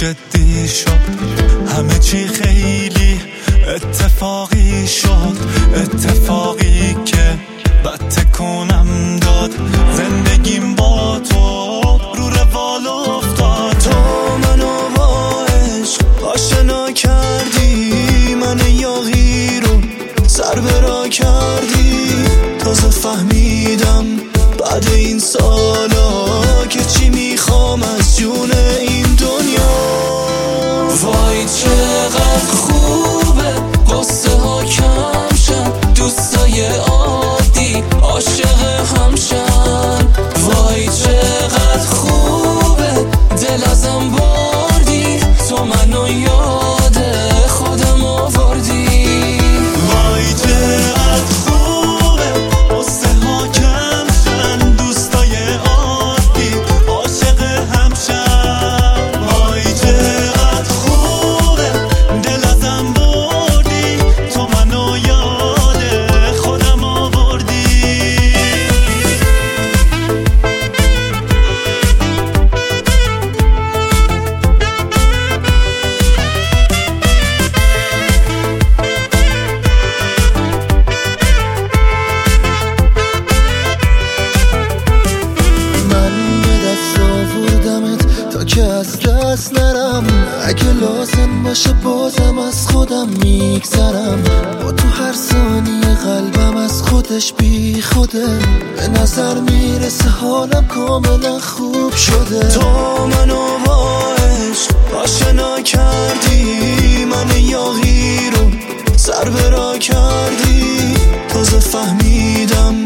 جدی شد، همه چی خیلی اتفاقی شد، اتفاقی که بد تکونم داد. زندگیم با تو رو روال افتاد. تو منو با عشق آشنا کردی، من یاغی رو سر برا کردی. تازه فهمیدم بعد این سالا که چی میخوام از جون این دنیا. وای چقدر خوبه قصه ها کم شن، دوستای عادی عاشق هم شن. وای چقدر خوبه دل ازم بردی، تو منو یاد خودم آوردی. وای چقدر خوبه قصه ها کم شن، دوستای عادی عاشق هم شن. وای چقدر خوبه دل ازم بردی، تو منو یاد خودم آوردی. تا که از دست نرم، اگه لازم باشه بازم از خودم میگذرم. با تو هر ثانیه قلبم از خودش بی خوده، به نظر میرسه حالم کاملا خوب شده. تو منو با عشق آشنا کردی، من یاغی رو سر برا کردی. تازه فهمیدم